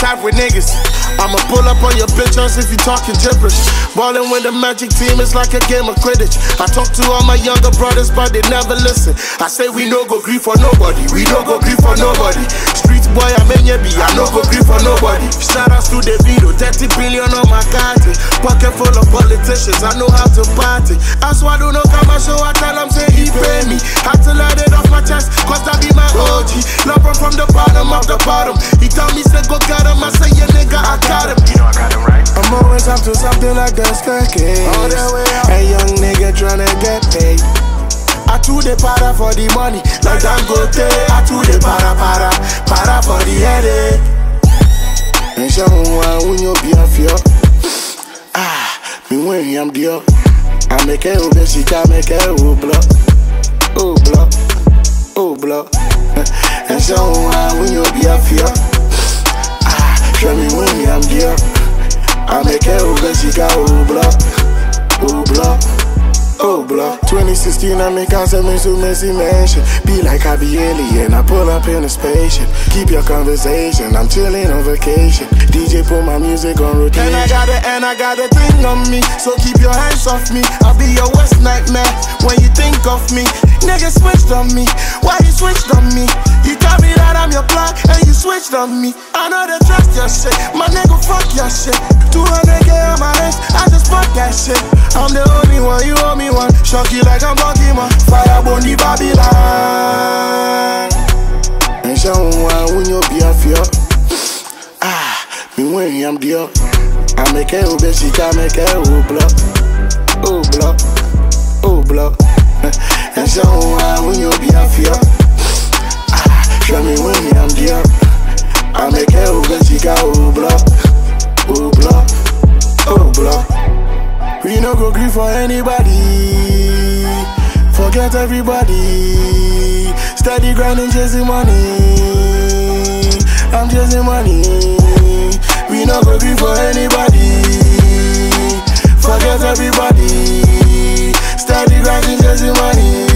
type with niggas. I'ma pull up on your pictures if you talking gibberish. Ballin' with the Magic team, it's like a game of Quidditch. I talk to all my younger brothers, but they never listen. I say we no go grief for nobody, we no go grief for nobody. Street boy, I'm in your I no go grief for nobody. Shout outs to Davido, 30 billion on my card. Pocket full of politicians, I know how to party. That's why I don't know come and show, I tell him say he pay me. Had to let it off my chest, cause that be my OG. Love him from the bottom of the bottom. He tell me say go get him, I say yeah nigga I got him. You know I got him right. I'm always up to something like the staircase. All the way up. A young nigga tryna get paid. I too the para for the money, like Dangote. I too the para for the headache. And show when you be a fear. Me when I'm deal. I make it over, she can make it over. Oh block, oh block. And show when you be a fear. Show me when I'm deal. I make it over, she can over. Oh block. Oh, block. 2016, I make concept to Messy Mansion. Be like I be alien, I pull up in a spaceship. Keep your conversation, I'm chilling on vacation. DJ put my music on rotation. And I got a thing on me, so keep your hands off me. I'll be your worst nightmare when you think of me. Niggas switched on me, why you switched on me? You tell me that I'm your plug, and you switched on me. I know they trust your shit, my nigga fuck your shit. 200K on my wrist, I just fuck that shit. I'm the only one, you owe me one. Shock you like I'm Pokemon. Fire Bondi Babylon. And show when you be a fear. Me when I'm deal. I make it over, she can make it over. Oh block, oh block. And show when you be a fear. Show me when I'm deal. I make it over, she can over. Oh block, oh block. We no go grieve for anybody. Forget everybody. Steady grinding, chasing money. I'm chasing money. We no go grieve for anybody. Forget everybody. Steady grinding, chasing money.